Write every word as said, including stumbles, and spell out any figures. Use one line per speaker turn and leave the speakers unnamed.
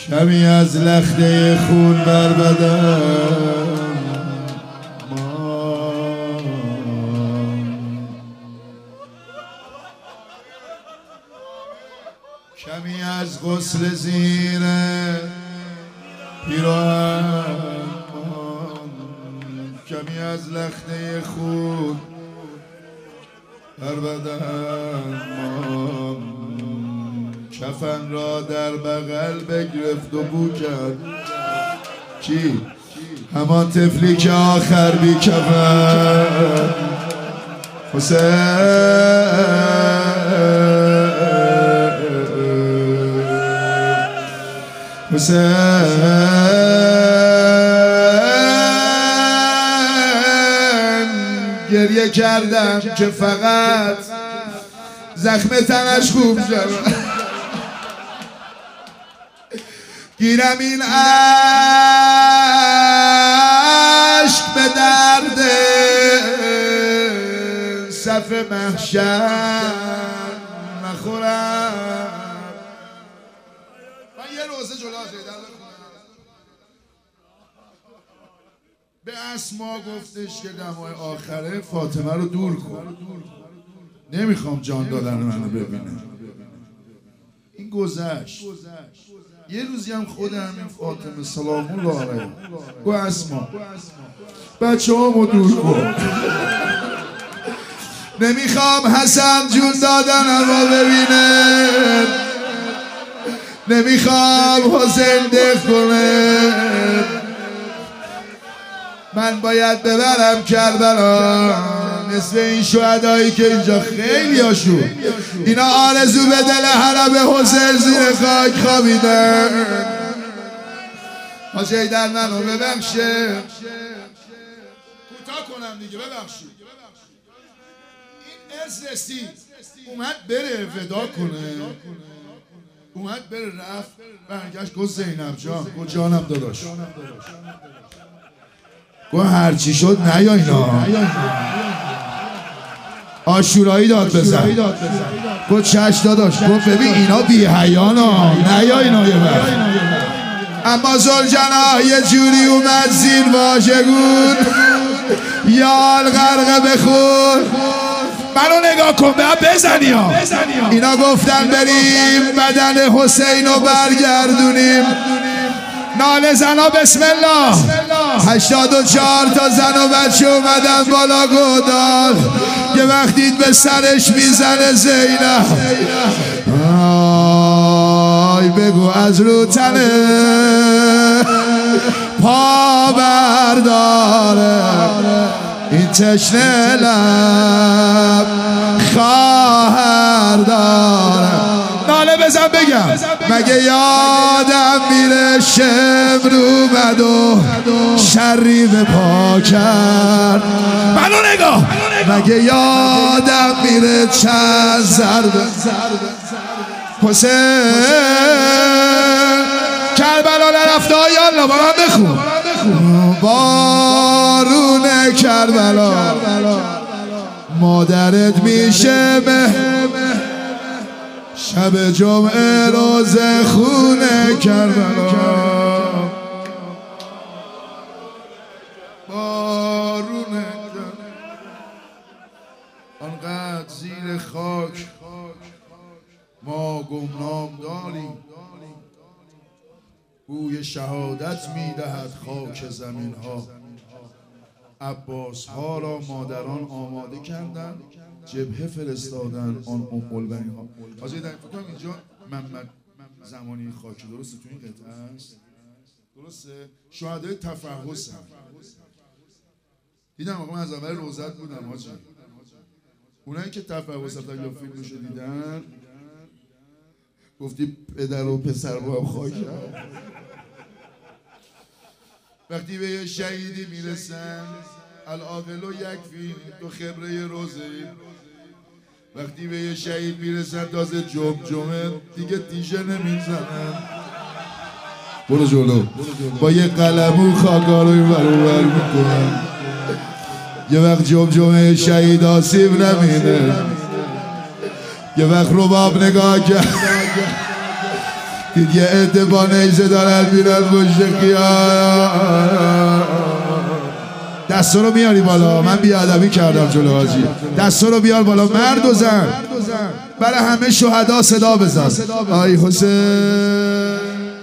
کمی از لخته خون بر بدن کمی از غسل زیر پیراهن کمی از لخته خون بر بدن کفن را در بغل بگرفت و بو کرد. کی؟ همان طفلی که آخر بی کفن حسین حسین گریه کردم که فقط زخم تنش خوب شد. گیرم این عشق به درد صف محشر نخورم. من یه روزه جلو شیدن به اسما گفتش که دمای آخره فاطمه رو دور کن، نمیخوام جان دادن منو ببینم. این گذشت. یه روزی هم خودم این فاطمه سلام الله علیها گو اسما بچه همو دور کن، نمیخوام حسن جون دادنم رو ببینه، نمیخوام حسین دف کنه. من باید ببرم کربلا مثل این شهدایی که اینجا خیلی هاشون اینا آرزو به دل حرم حسین زیر خاک خوابیدن. حاجی در منو ببخشه، کوتاه کنم دیگه، ببخشید. این از رسید اومد بره ودا کنه، اومد بره رفت برگشت گفت زینب جان، گفت جانم داداش، گفت هرچی شد نیا اینا آشورایی داد بزن. گفت چش داداش، گفت ببین اینا بی حیانا نیا اینا یه وقت. اما زلجنا یه جوری اومد زیر واژگون یال غرقه بخور. منو نگاه کن به بزنی ها. اینا گفتن بریم بدن حسین رو برگردونیم. ناله زنا بسم الله. هشتاد و چهار تا زن و بچه اومدن بالا گودال. یه وقتی به سرش میزنه زینب، آی بگو از رو تنه پا برداره این تشنه لب خواهر داره. ناله بزن بگم مگه یادم میره شمر اومد و شریف پا کرد. منو نگاه مگه یادم میره چند ضربه حسین کربلا نرفته ها. یالا با من بخون بارون کربلا مادرت میشه به شب جمعه روز خونه کربلا. بارونه آنقدر زیر خاک ما گمنام داریم. بوی شهادت میدهد خاک زمین ها. عباس ها را مادران آماده کردند، جبهه فرستادن آن ام البنین ها. حاجی در فکر اینجا محمد زمانی خاکی درسته تو این قطعه است؟ درسته؟ شهدای تفحص هم دیدم. آقا من از اول روزت بودم حاجی. اونایی که تفحص هم یا فیلمشو دیدن گفتی پدر و پسر با هم خاک هم. وقتی به یه شهیدی میرسن العاقل و یکفی تو خبره روزه. وقتی به یه شهید میرسن تازه جمجمه دیگه تیشه نمیزنن. برو جلو با یه قلمو خاکا رو این برابر میکنن. یه وقت جمجمه شهید آسیب نمینه. یه وقت رباب نگاه کرد دید یه عده با نیزه دارن میرن پشت خیابون. دستا رو میاری بالا، من بیادبی کردم جلو حاجی. دستا رو بیار بالا مرد و زن، برای همه شهدا صدا بزن. آی حسین